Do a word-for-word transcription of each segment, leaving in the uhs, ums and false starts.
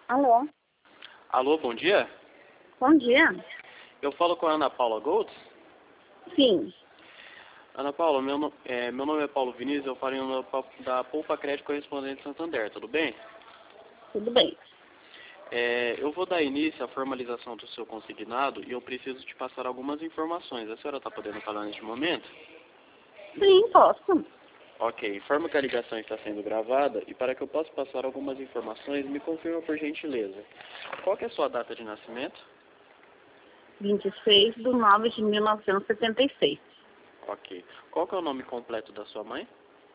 Alô? Alô, bom dia. Bom dia. Eu falo com a Ana Paula Golds. Sim. Ana Paula, meu, no- é, meu nome é Paulo Vinícius, eu falo em nome da Poupa Crédito Correspondente Santander, tudo bem? Tudo bem. É, eu vou dar início à formalização do seu consignado e eu preciso te passar algumas informações. A senhora está podendo falar neste momento? Sim, posso. Ok, informo que a ligação está sendo gravada e para que eu possa passar algumas informações, me confirma por gentileza. Qual que é a sua data de nascimento? vinte e seis de nove de mil novecentos e setenta e seis. Ok. Qual que é o nome completo da sua mãe?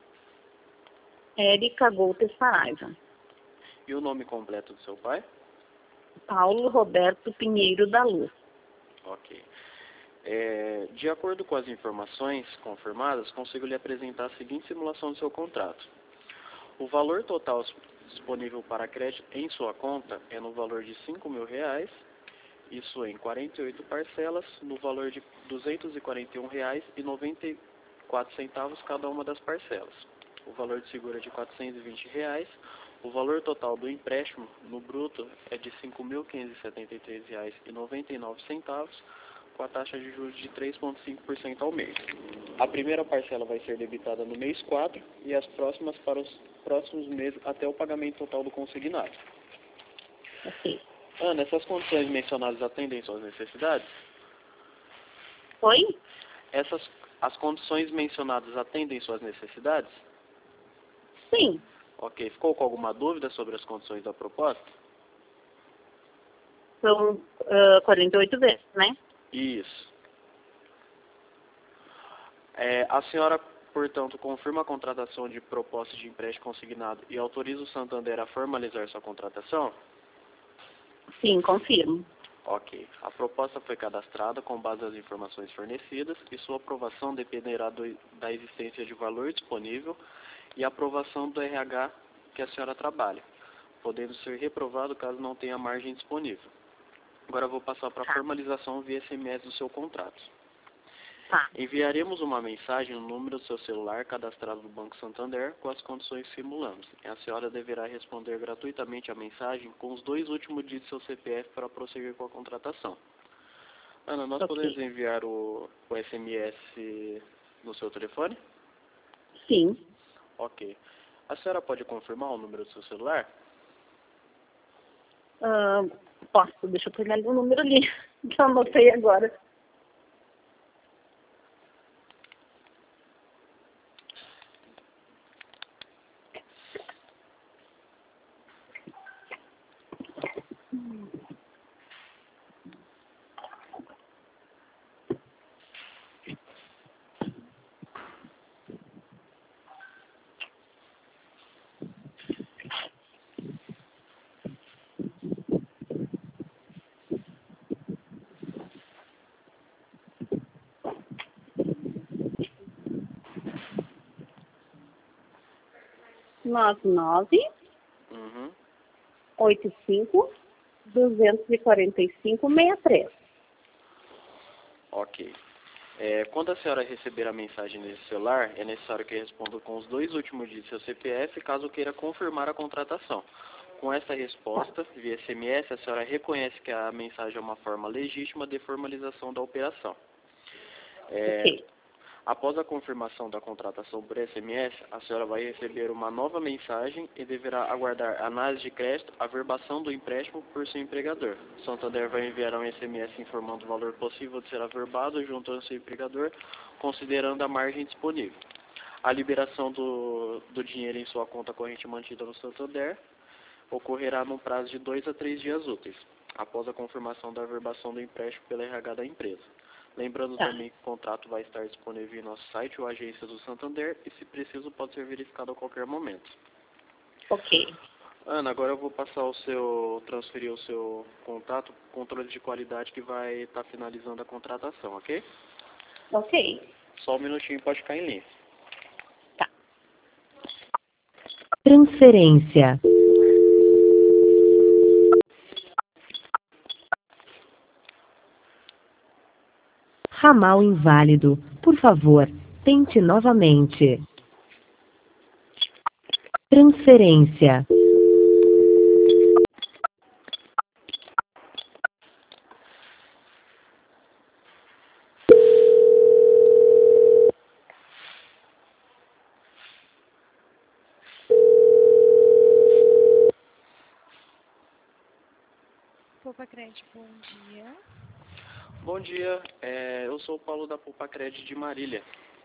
Érica Goltes Saraiva. E o nome completo do seu pai? Paulo Roberto Pinheiro da Luz. Ok. É, de acordo com as informações confirmadas, consigo lhe apresentar a seguinte simulação do seu contrato. O valor total disponível para crédito em sua conta é no valor de cinco mil reais, isso em quarenta e oito parcelas, no valor de duzentos e quarenta e um reais e noventa e quatro centavos cada uma das parcelas. O valor de seguro é de quatrocentos e vinte reais. O valor total do empréstimo no bruto é de cinco mil quinhentos e setenta e três reais e noventa e nove centavos, com a taxa de juros de três vírgula cinco por cento ao mês. A primeira parcela vai ser debitada no mês quatro e as próximas para os próximos meses até o pagamento total do consignado. Ok. Ana, essas condições mencionadas atendem suas necessidades? Oi? Essas, as condições mencionadas atendem suas necessidades? Sim. Ok. Ficou com alguma dúvida sobre as condições da proposta? São ah, quarenta e oito vezes, né? Isso. É, a senhora, portanto, confirma a contratação de proposta de empréstimo consignado e autoriza o Santander a formalizar sua contratação? Sim, confirmo. Ok. A proposta foi cadastrada com base nas informações fornecidas e sua aprovação dependerá do, da existência de valor disponível e aprovação do R H que a senhora trabalha, podendo ser reprovado caso não tenha margem disponível. Agora eu vou passar para a Tá. formalização via S M S do seu contrato. Tá. Enviaremos uma mensagem no número do seu celular cadastrado no Banco Santander com as condições que simulamos. E a senhora deverá responder gratuitamente a mensagem com os dois últimos dígitos do seu C P F para prosseguir com a contratação. Ana, nós Ok. podemos enviar o, o S M S no seu telefone? Sim. Ok. A senhora pode confirmar o número do seu celular? Ah, posso. Deixa eu pegar ali o número ali, que eu anotei agora. nove nove Uhum. oito cinco duzentos e quarenta e cinco sessenta e três. Ok. É, quando a senhora receber a mensagem nesse celular, é necessário que responda com os dois últimos dígitos do seu C P F, caso queira confirmar a contratação. Com essa resposta, via S M S, a senhora reconhece que a mensagem é uma forma legítima de formalização da operação. É, Ok. após a confirmação da contratação por S M S, a senhora vai receber uma nova mensagem e deverá aguardar análise de crédito, averbação do empréstimo por seu empregador. O Santander vai enviar um S M S informando o valor possível de ser averbado junto ao seu empregador, considerando a margem disponível. A liberação do, do dinheiro em sua conta corrente mantida no Santander ocorrerá num prazo de dois a três dias úteis, após a confirmação da averbação do empréstimo pela R H da empresa. Lembrando Tá. também que o contrato vai estar disponível em nosso site ou agência do Santander e, se preciso, pode ser verificado a qualquer momento. Ok. Ana, agora eu vou passar o seu, transferir o seu contato, controle de qualidade que vai estar finalizando a contratação, ok? Ok. Só um minutinho, pode ficar em linha. Transferência. Ramal inválido. Por favor, tente novamente. Transferência. Poupa Crédito, bom dia. Bom dia, é, eu sou o Paulo da Poupa Crédito de Marília.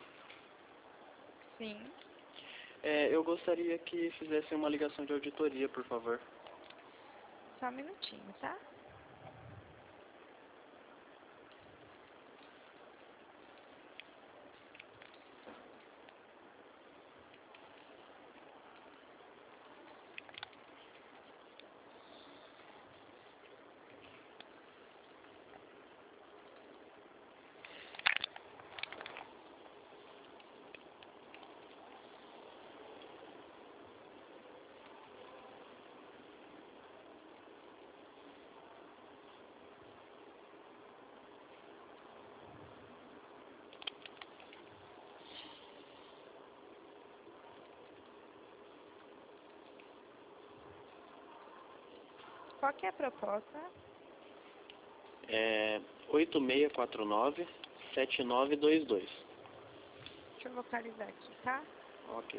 Sim. É, eu gostaria que fizesse uma ligação de auditoria, por favor. Só um minutinho, tá? Qual que é a proposta? É oito seis quatro nove, sete nove dois dois. Deixa eu localizar aqui, tá? Ok.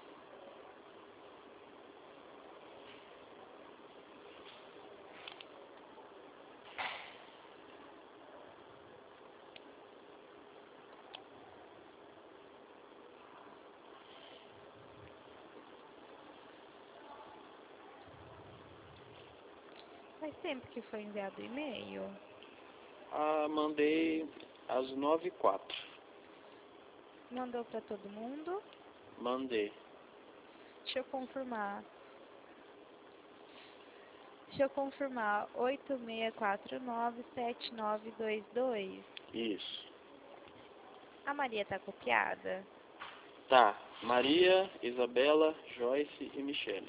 Faz tempo que foi enviado o e-mail. Ah, mandei às nove e quatro. Mandou para todo mundo. Mandei. Deixa eu confirmar. Deixa eu confirmar. oito seis quatro nove, sete nove dois dois. Isso. A Maria tá copiada? Tá. Maria, Isabela, Joyce e Michele.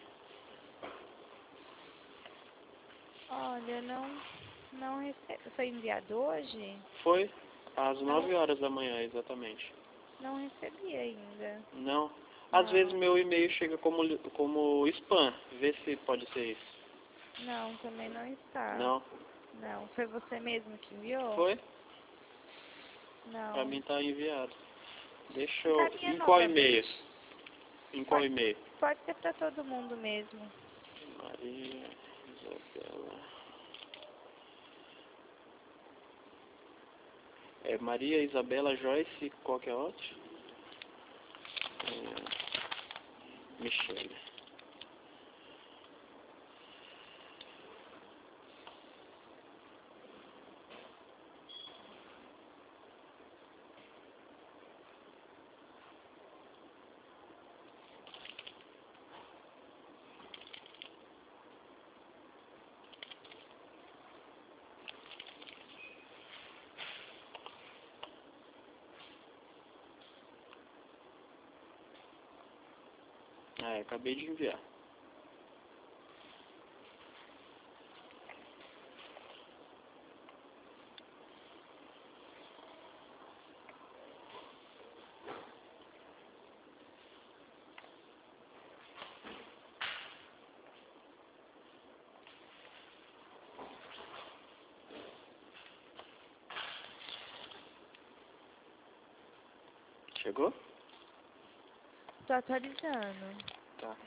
Olha, não, não recebi. Foi enviado hoje? Foi às Não, nove horas da manhã, exatamente. não recebi ainda. Não. Às Não. vezes meu e-mail chega como, como spam. Vê se pode ser isso. Não, também não está. Não. Não. Foi você mesmo que enviou? Foi? Não. Pra mim tá enviado. Deixa eu... Encaminha Em qual novamente. e-mail? Em qual Pode, e-mail? pode ser para todo mundo mesmo. Maria, Isabela... É Maria, Isabela, Joyce, qual que é a outra? É, Michele. Ah, eu acabei de enviar. Chegou? Tô atualizando. Tá.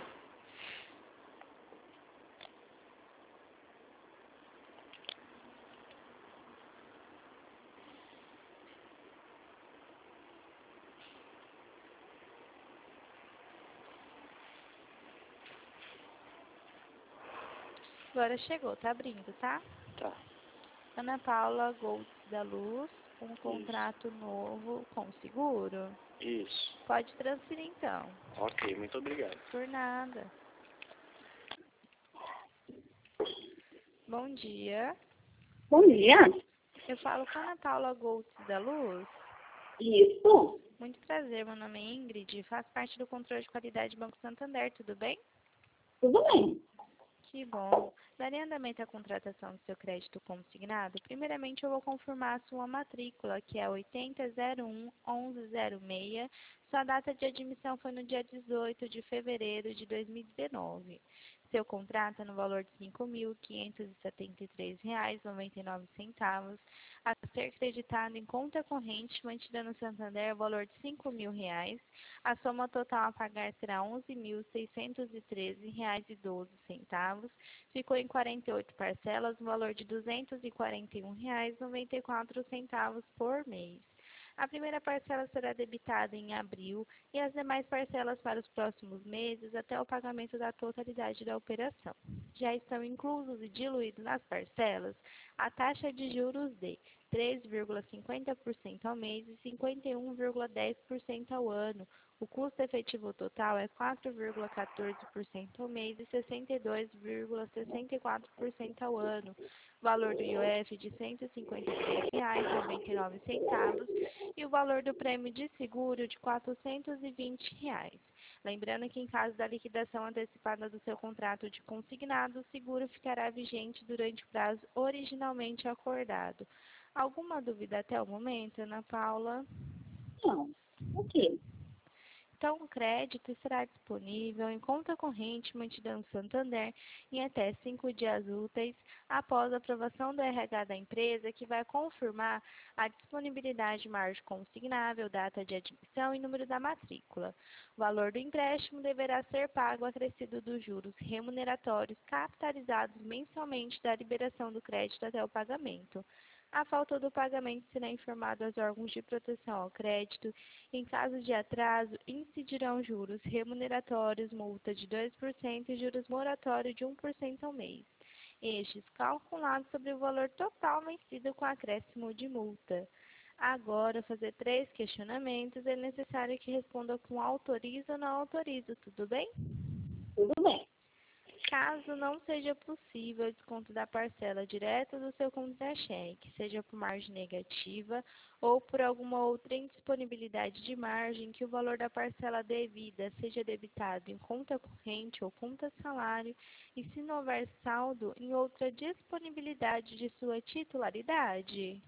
Agora chegou, tá abrindo, tá? Tá. Ana Paula Goltz da Luz, um contrato novo com seguro. Isso. Pode transferir então. Ok, muito obrigado. Por nada. Bom dia. Bom dia. Eu falo com a Ana Paula Goltz da Luz. Isso. Muito prazer, meu nome é Ingrid, faço parte do controle de qualidade do Banco Santander, tudo bem? Tudo bem. Que bom. Daria andamento à contratação do seu crédito consignado? Primeiramente, eu vou confirmar a sua matrícula, que é oitenta zero um onze zero seis. Sua data de admissão foi no dia dezoito de fevereiro de dois mil e dezenove. seu contrato é no valor de cinco mil quinhentos e setenta e três reais e noventa e nove centavos, a ser creditado em conta corrente mantida no Santander o valor de cinco mil reais. A soma total a pagar será onze mil seiscentos e treze reais e doze centavos. Ficou em quarenta e oito parcelas, no valor de duzentos e quarenta e um reais e noventa e quatro centavos por mês. A primeira parcela será debitada em abril e as demais parcelas para os próximos meses até o pagamento da totalidade da operação. Já estão inclusos e diluídos nas parcelas a taxa de juros de três vírgula cinquenta por cento ao mês e cinquenta e um vírgula dez por cento ao ano. O custo efetivo total é quatro vírgula quatorze por cento ao mês e sessenta e dois vírgula sessenta e quatro por cento ao ano. Valor do I O F de cento e cinquenta e três reais e noventa e nove centavos e o valor do prêmio de seguro de quatrocentos e vinte reais. Lembrando que em caso da liquidação antecipada do seu contrato de consignado, o seguro ficará vigente durante o prazo originalmente acordado. Alguma dúvida até o momento, Ana Paula? Não. Ok. Então, o crédito será disponível em conta corrente mantida no Santander em até cinco dias úteis após a aprovação do R H da empresa, que vai confirmar a disponibilidade de margem consignável, data de admissão e número da matrícula. O valor do empréstimo deverá ser pago acrescido dos juros remuneratórios capitalizados mensalmente da liberação do crédito até o pagamento. A falta do pagamento será informado aos órgãos de proteção ao crédito. Em caso de atraso, incidirão juros remuneratórios, multa de dois por cento e juros moratórios de um por cento ao mês. Estes calculados sobre o valor total vencido com acréscimo de multa. Agora, fazer três questionamentos, é necessário que responda com autorizo ou não autorizo, tudo bem? Tudo bem. Caso não seja possível o desconto da parcela direto do seu contra-cheque, seja por margem negativa ou por alguma outra indisponibilidade de margem, que o valor da parcela devida seja debitado em conta corrente ou conta salário e, se não houver saldo, em outra disponibilidade de sua titularidade.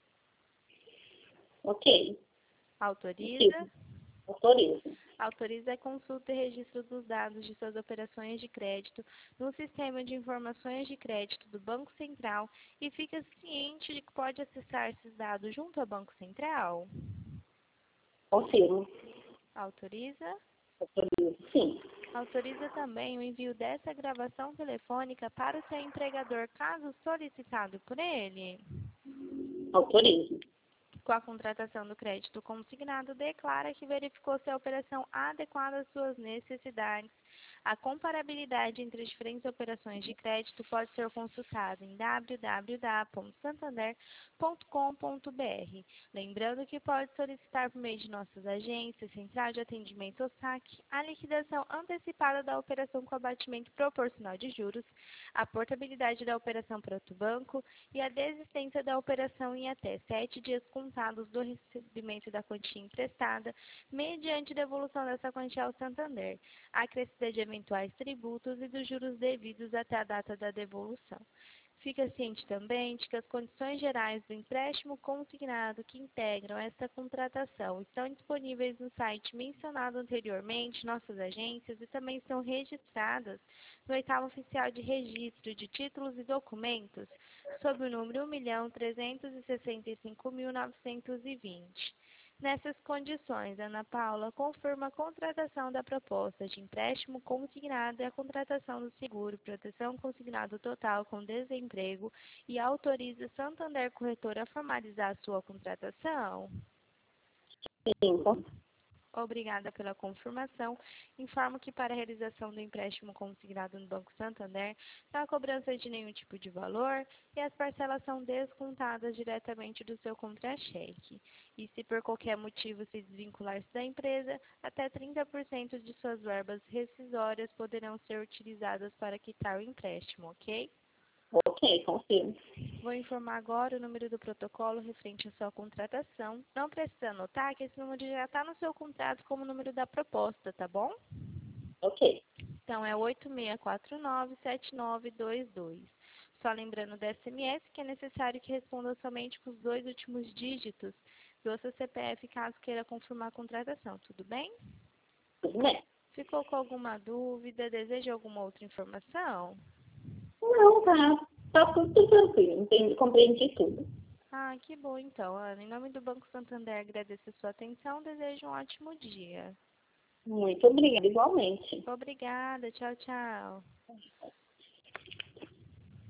Ok. Autoriza? Autorizo. Autoriza a consulta e registro dos dados de suas operações de crédito no Sistema de Informações de Crédito do Banco Central e fica ciente de que pode acessar esses dados junto ao Banco Central? Confirmo. Autoriza? Autorizo. Sim. Autoriza também o envio dessa gravação telefônica para o seu empregador, caso solicitado por ele? Autorizo. Com a contratação do crédito consignado, declara que verificou se a operação adequada às suas necessidades. A comparabilidade entre as diferentes operações de crédito pode ser consultada em w w w ponto santander ponto com ponto b r. Lembrando que pode solicitar por meio de nossas agências, Central de Atendimento ou S A C, a liquidação antecipada da operação com abatimento proporcional de juros, a portabilidade da operação para outro banco e a desistência da operação em até sete dias contados do recebimento da quantia emprestada, mediante devolução dessa quantia ao Santander, acrescida de eventuais tributos e dos juros devidos até a data da devolução. Fica ciente também de que as condições gerais do empréstimo consignado que integram esta contratação estão disponíveis no site mencionado anteriormente, nossas agências, e também estão registradas no oitavo oficial de registro de títulos e documentos, sob o número um milhão trezentos e sessenta e cinco mil novecentos e vinte. Nessas condições, Ana Paula confirma a contratação da proposta de empréstimo consignado e a contratação do seguro proteção consignado total com desemprego e autoriza Santander Corretora a formalizar a sua contratação? Sim. Obrigada pela confirmação. Informo que para a realização do empréstimo consignado no Banco Santander, não há cobrança de nenhum tipo de valor e as parcelas são descontadas diretamente do seu contra-cheque. E se por qualquer motivo se desvincular-se da empresa, até trinta por cento de suas verbas rescisórias poderão ser utilizadas para quitar o empréstimo, ok? Ok, confirmo. Vou informar agora o número do protocolo referente à sua contratação. Não precisa anotar que esse número já está no seu contrato como número da proposta, tá bom? Ok. Então, é oito seis quatro nove sete nove dois dois. Só lembrando do S M S que é necessário que responda somente com os dois últimos dígitos do seu C P F, caso queira confirmar a contratação. Tudo bem? Tudo bem. Ficou com alguma dúvida? Deseja alguma outra informação? Não, tá, tá tudo tranquilo, entendi, compreendi tudo. Ah, que bom então, Ana. Em nome do Banco Santander, agradeço a sua atenção. Desejo um ótimo dia. Muito obrigada, igualmente. Obrigada. Tchau, tchau.